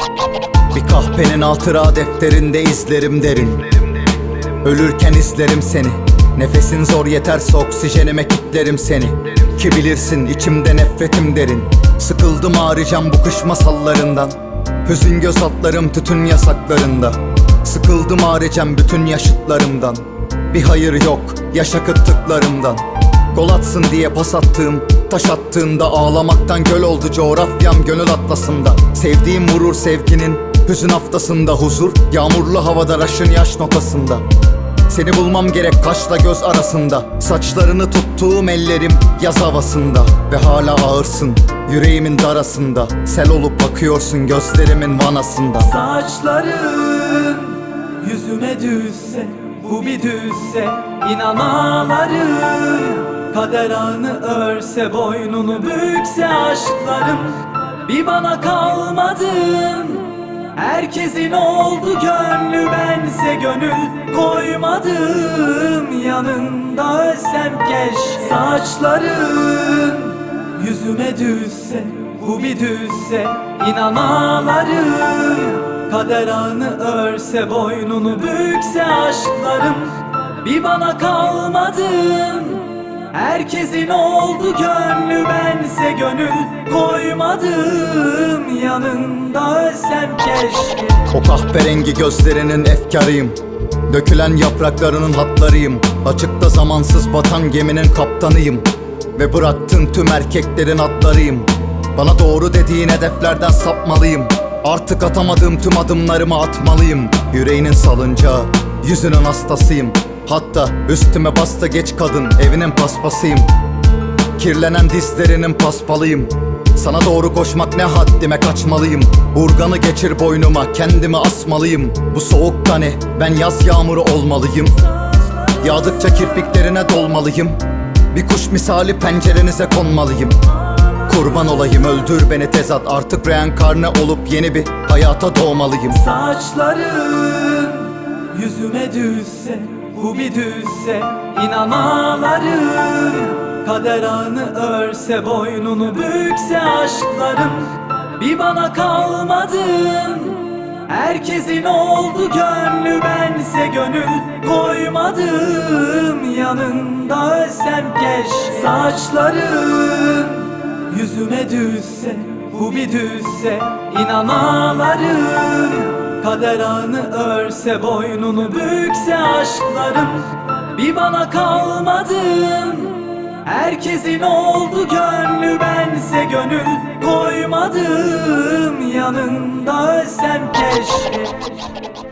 Bir kahpenin hatıra defterinde izlerim derin. Ölürken izlerim seni. Nefesin zor yeterse oksijenime kilitlerim seni. Ki bilirsin içimde nefretim derin. Sıkıldım ağrıyacağım bu kış masallarından. Hüzün göz altlarım tütün yasaklarında. Sıkıldım ağrıyacağım bütün yaşıtlarımdan. Bir hayır yok yaş akıttıklarımdan. Gol atsın diye pas attığım, taş attığında ağlamaktan göl oldu coğrafyam gönül atlasında. Sevdiğim vurur sevginin hüzün haftasında. Huzur yağmurlu havada raşın yaş notasında. Seni bulmam gerek kaşla göz arasında. Saçlarını tuttuğum ellerim yaz havasında. Ve hala ağırsın yüreğimin darasında. Sel olup bakıyorsun gözlerimin vanasında. Saçların yüzüme düşse, bu bir düşse, inan ağlarım. Kader ağını örse, boynunu bükse aşklarım. Bir bana kalmadın. Herkesin oldu gönlü, bense gönül koymadım. Yanında ölsem keş. Saçların yüzüme düşse, bu bir düşse, inan ağlarım. Kader ağını örse, boynunu bükse aşklarım. Bir bana kalmadın. Herkesin oldu gönlü, bense gönül koymadım. Yanında ölsem keşke. O kahverengi gözlerinin efkarıyım. Dökülen yapraklarının hatlarıyım. Açıkta zamansız batan geminin kaptanıyım. Ve bıraktın tüm erkeklerin atlarıyım. Bana doğru dediğin hedeflerden sapmalıyım. Artık atamadığım tüm adımlarımı atmalıyım. Yüreğinin salıncağı, yüzünün hastasıyım. Hatta üstüme bastı geç kadın, evinin paspasıyım. Kirlenen dizlerinin paspalıyım. Sana doğru koşmak ne haddime, kaçmalıyım. Urganı geçir boynuma, kendimi asmalıyım. Bu soğukta ne, ben yaz yağmuru olmalıyım. Yağdıkça kirpiklerine dolmalıyım. Bir kuş misali pencerenize konmalıyım. Kurban olayım, öldür beni tezat. Artık reenkarne olup yeni bir hayata doğmalıyım. Saçların yüzüme düşse, bu bir düşse, inan ağlarım. Kader ağını örse, boynunu bükse aşklarım. Bir bana kalmadın. Herkesin oldu gönlü, bense gönül koymadım. Yanında ölsem keş. Saçların yüzüme düşse, bu bir düşse, inan ağlarım. Kader ağını örse, boynunu bükse aşklarım. Bir bana kalmadın. Herkesin oldu gönlü, bense gönül koymadım. Yanında ölsem keşke.